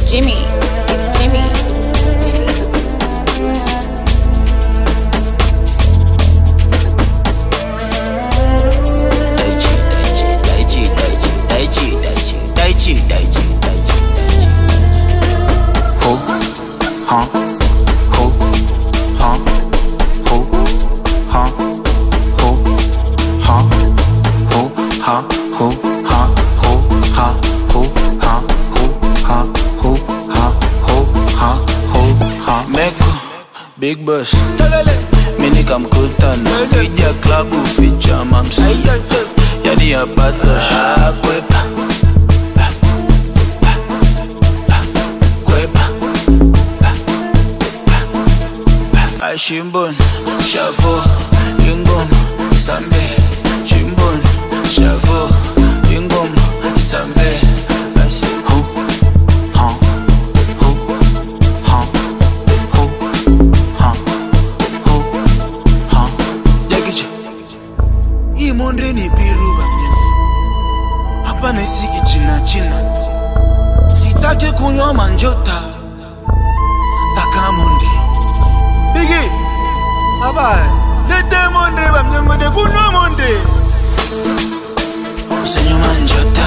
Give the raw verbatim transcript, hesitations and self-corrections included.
Jimmy, it's Jimmy. Daichi, Daichi, Daichi, Daichi, Daichi, Daichi. Ho, huh, ho, huh, ho, huh, ho, huh, ho, huh, ho, huh, ho, huh, ho, huh, ho, huh, ho, huh, ho, huh, ho, huh. Meko, big boss. Mini kamkutana, kija klabu ficha mamsi. Yani apatosh, kwepa, kwepa, Ashimbon, shavo, ingom, sambe. Shimbon, shavo, ingom, sambe. Ho, huh, ho, huh, ho, huh, ho, huh. Jagicha, I mondre ni piru bamnya. Hapa naisiki china china. Sitaki kunywa manjota. Taka monde. Bigi, baba, lete monde bamnya ngode kunywa monde. Senyo manjota.